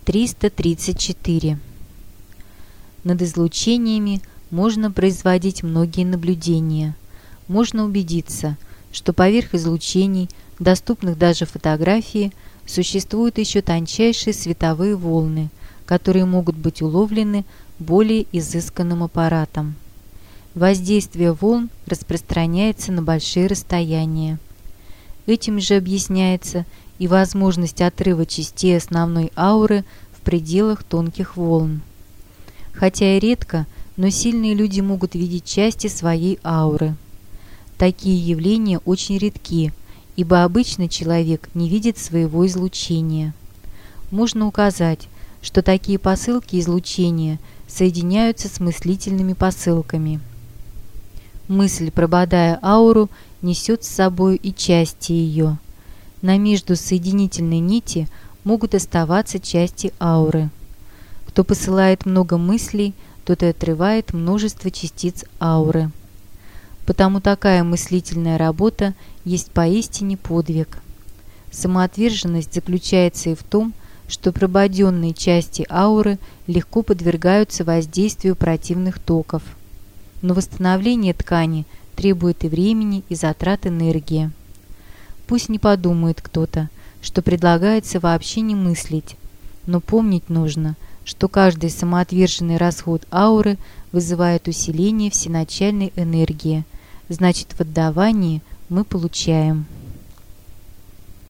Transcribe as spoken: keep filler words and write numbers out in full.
триста тридцать четыре. Над излучениями можно производить многие наблюдения. Можно убедиться, что поверх излучений, доступных даже фотографии, существуют еще тончайшие световые волны, которые могут быть уловлены более изысканным аппаратом. Воздействие волн распространяется на большие расстояния. Этим же объясняется и возможность отрыва частей основной ауры в пределах тонких волн. Хотя и редко, но сильные люди могут видеть части своей ауры. Такие явления очень редки, ибо обычный человек не видит своего излучения. Можно указать, что такие посылки излучения соединяются с мыслительными посылками. Мысль, прободая ауру, несет с собой и части ее. На междусоединительной нити могут оставаться части ауры. Кто посылает много мыслей, тот и отрывает множество частиц ауры. Потому такая мыслительная работа есть поистине подвиг. Самоотверженность заключается и в том, что прободенные части ауры легко подвергаются воздействию противных токов. Но восстановление ткани требует и времени, и затрат энергии. Пусть не подумает кто-то, что предлагается вообще не мыслить, но помнить нужно, что каждый самоотверженный расход ауры вызывает усиление всеначальной энергии, значит, в отдавании мы получаем.